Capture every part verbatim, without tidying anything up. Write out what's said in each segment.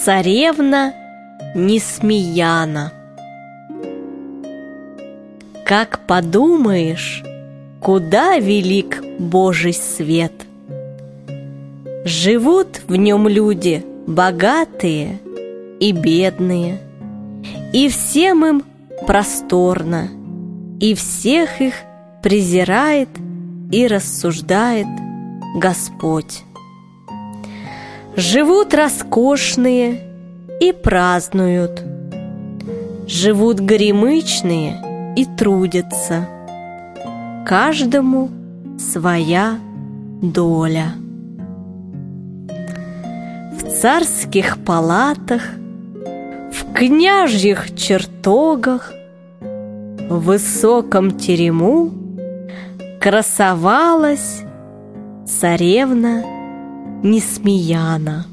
Царевна Несмеяна. Как подумаешь, куда велик Божий свет! Живут в нем люди богатые и бедные, и всем им просторно, и всех их презирает и рассуждает Господь. Живут роскошные и празднуют, живут горемычные и трудятся. Каждому своя доля. В царских палатах, в княжьих чертогах, в высоком терему красовалась царевна Несмеяна.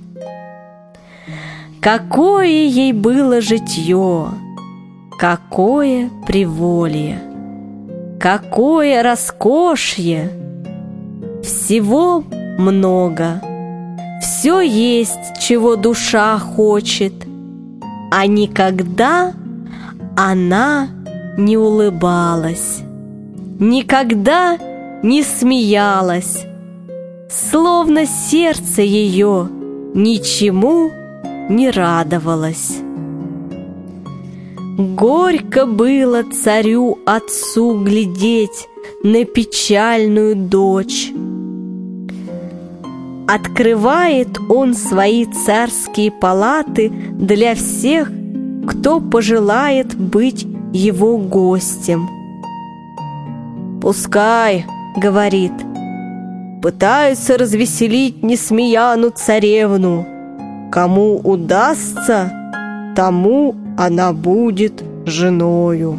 Какое ей было житье, какое приволье, какое роскошье! Всего много, все есть, чего душа хочет, а никогда она не улыбалась, никогда не смеялась, словно сердце ее ничему не радовалось. Горько было царю-отцу глядеть на печальную дочь. Открывает он свои царские палаты для всех, кто пожелает быть его гостем. «Пускай, — говорит, — пытаются развеселить Несмеяну царевну. Кому удастся, тому она будет женою».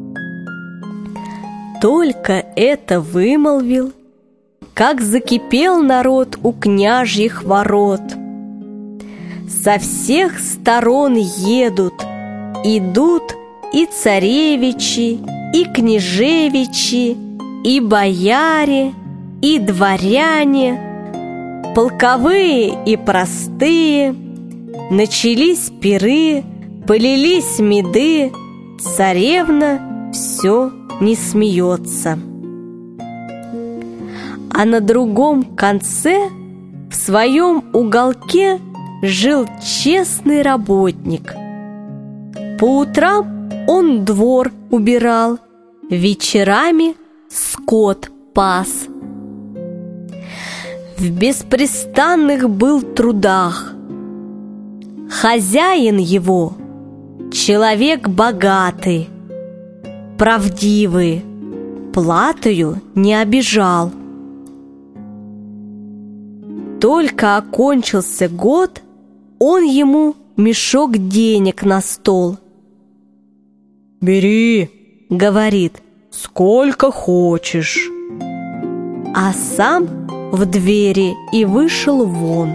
Только это вымолвил, как закипел народ у княжьих ворот. Со всех сторон едут, идут и царевичи, и княжевичи, и бояре, и дворяне, полковые и простые. Начались пиры, полились меды, царевна все не смеется. А на другом конце, в своем уголке, жил честный работник. По утрам он двор убирал, вечерами скот пас. В беспрестанных был трудах. Хозяин его — человек богатый, правдивый, платою не обижал. Только окончился год, он ему мешок денег на стол. «Бери, — говорит, — сколько хочешь». А сам в двери и вышел вон.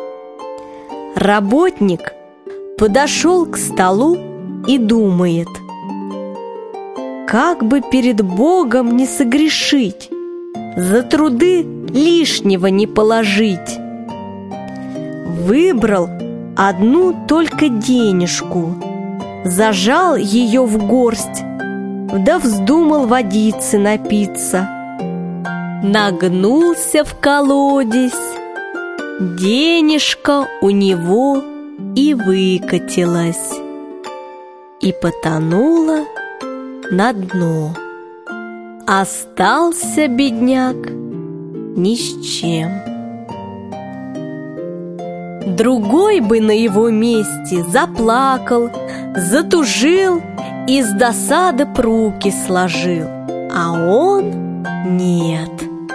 Работник подошел к столу и думает: как бы перед Богом не согрешить, за труды лишнего не положить. Выбрал одну только денежку, зажал ее в горсть, да вздумал водицы напиться. Нагнулся в колодец, денежка у него и выкатилась, и потонула на дно. Остался бедняк ни с чем. Другой бы на его месте заплакал, затужил и с досады б руки сложил, а он нет.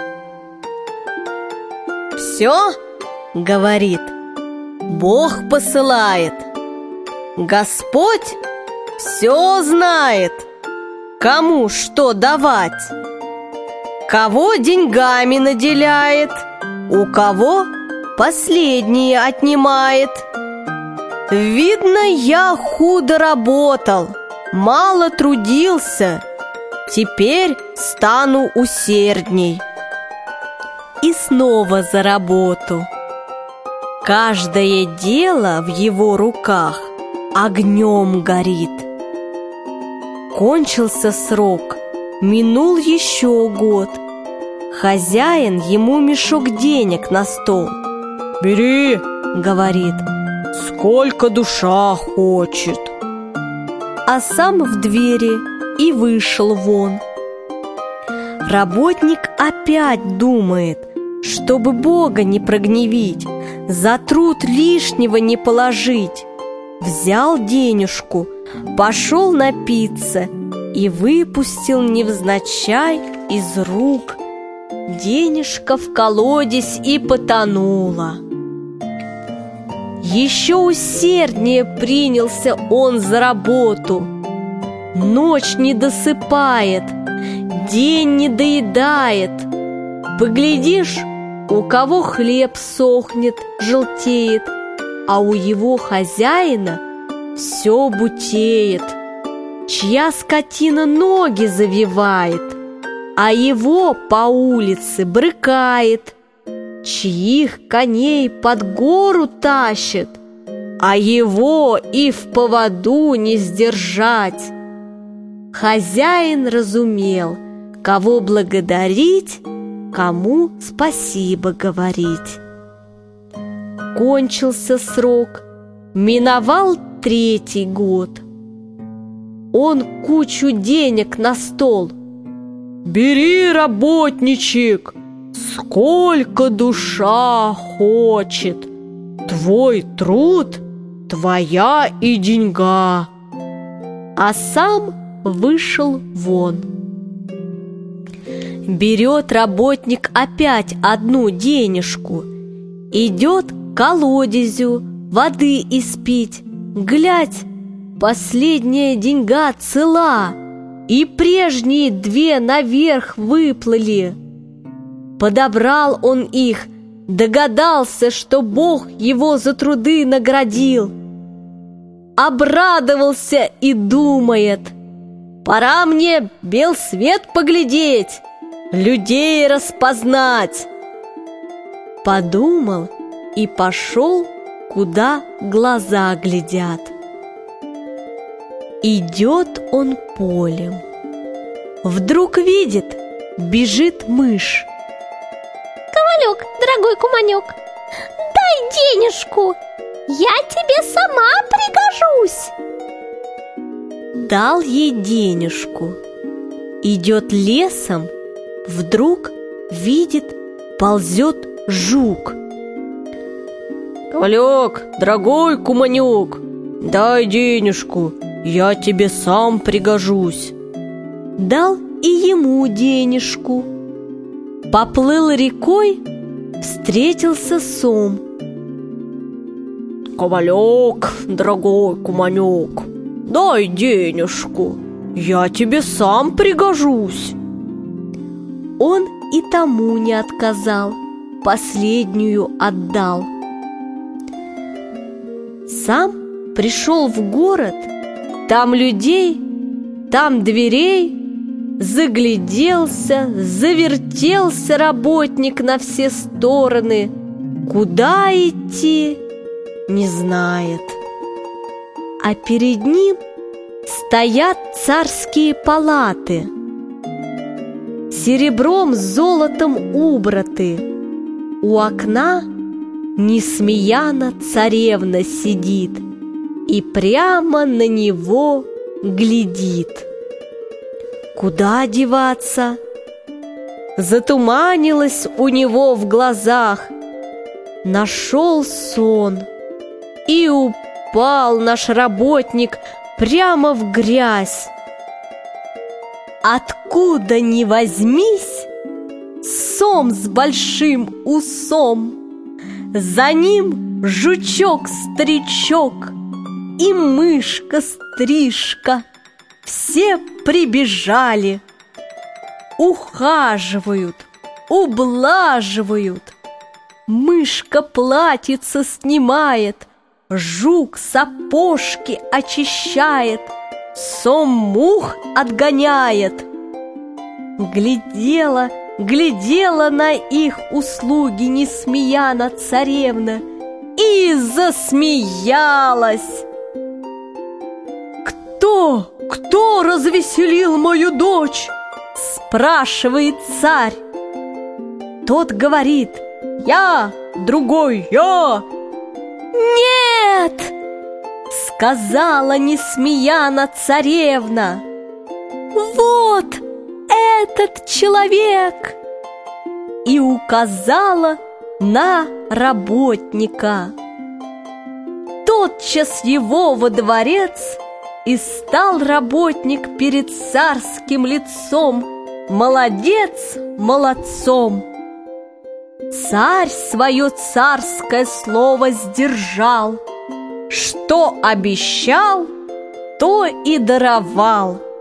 «Все, — говорит, — Бог посылает, Господь все знает, кому что давать, кого деньгами наделяет, у кого последние отнимает. Видно, я худо работал, мало трудился, теперь стану усердней». И снова за работу. Каждое дело в его руках огнем горит. Кончился срок, минул еще год. Хозяин ему мешок денег на стол. «Бери, — говорит, — сколько душа хочет». А сам в двери и вышел вон. Работник опять думает, чтобы Бога не прогневить, за труд лишнего не положить. Взял денежку, пошел напиться и выпустил невзначай из рук. Денежка в колодец и потонула. Еще усерднее принялся он за работу. Ночь не досыпает, день не доедает. Поглядишь, у кого хлеб сохнет, желтеет, а у его хозяина все бутеет. Чья скотина ноги завивает, а его по улице брыкает. Чьих коней под гору тащит, а его и в поводу не сдержать. Хозяин разумел, кого благодарить, кому спасибо говорить. Кончился срок, миновал третий год. Он кучу денег на стол. «Бери, работничек, сколько душа хочет. Твой труд, твоя и деньга». А сам вышел вон. Берет работник опять одну денежку, идет к колодезю воды испить. Глядь, последняя деньга цела, и прежние две наверх выплыли. Подобрал он их, догадался, что Бог его за труды наградил. Обрадовался и думает: пора мне бел свет поглядеть, людей распознать. Подумал и пошел, куда глаза глядят. Идет он полем. Вдруг видит, бежит мышь. «Ковалек, дорогой куманек, дай денежку, я тебе сама пригожусь». Дал ей денежку. Идет лесом, вдруг видит, ползет жук. «Ковалек, дорогой куманек, дай денежку, я тебе сам пригожусь». Дал и ему денежку. Поплыл рекой, встретился сом. «Ковалек, дорогой куманек, дай денежку, я тебе сам пригожусь». Он и тому не отказал, последнюю отдал. Сам пришел в город, там людей, там дверей. Загляделся, завертелся работник на все стороны. Куда идти, не знает. А перед ним стоят царские палаты, серебром с золотом убраты. У окна Несмеяна царевна сидит и прямо на него глядит. Куда деваться? Затуманилось у него в глазах. Нашел сон, и упал наш работник прямо в грязь. Откуда ни возьмись, сом с большим усом, за ним жучок-старичок и мышка-стрижка. Все прибежали, ухаживают, ублаживают. Мышка платьице снимает, жук сапожки очищает, сом мух отгоняет. Глядела, глядела на их услуги Несмеяна царевна и засмеялась. «Кто, кто развеселил мою дочь?» — спрашивает царь. Тот говорит: «Я, другой я». «Нет!» — сказала Несмеяна царевна. «Вот этот человек!» И указала на работника. Тотчас его во дворец и стал работник перед царским лицом, молодец молодцом. Царь свое царское слово сдержал, что обещал, то и даровал.